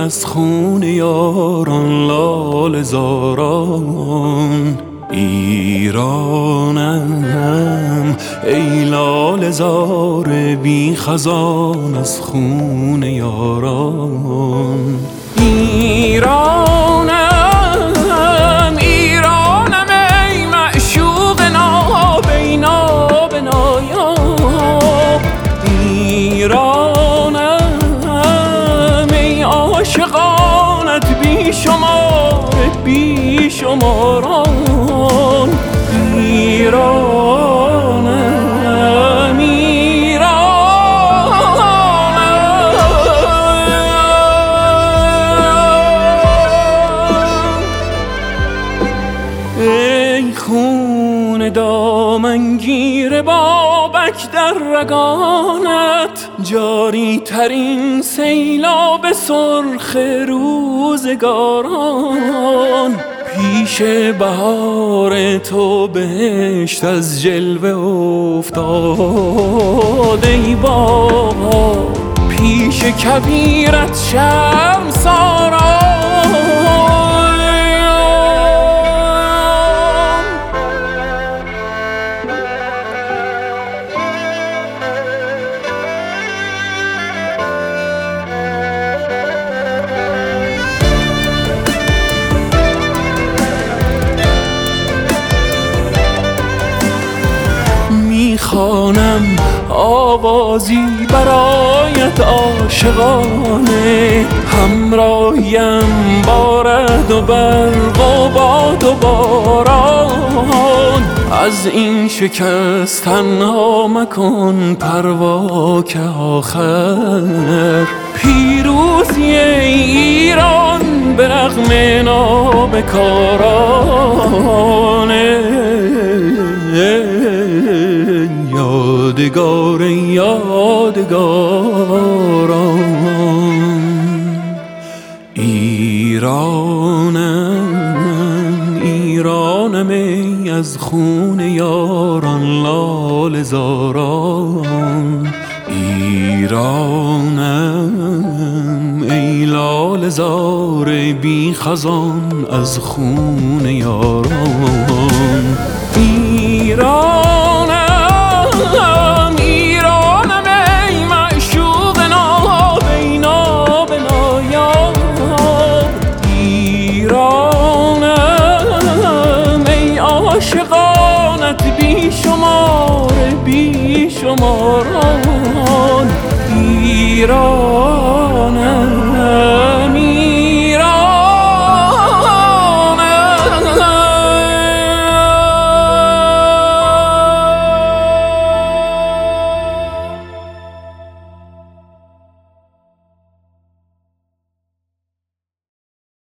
از خون یاران لاله زاران. ایرانم ای لاله زار بی خزان از خون یاران. ایرانم ایرانم ای معشوق نابینا بنایاب. ایرانم ای عاشقانت بی شمار بی شماران. ایرانم ای خون دامنگیر بابک در رگانت، جاری ترین سیلاب سرخ روزگاران. پیش بهار تو بهشت از جلوه افتاد ای بابا، پیش کبیرت شرمساران. میخوانم آوازی برایت عاشقانه، همراهیم بارد و برق و باد و باران. از این شکست تنها مکن پروا که آخر پیروزی ایران به رغم نابکارانه. یادگار یادگاران. ایرانم ایرانم ای از خون یاران لاله زاران. ایرانم ای لاله زار بی خزان از خون یاران. ایرانم ایرانم ای معشوق نابینا بنایاب. ایرانم ای عاشقانت بی شمار بی شماران. ایران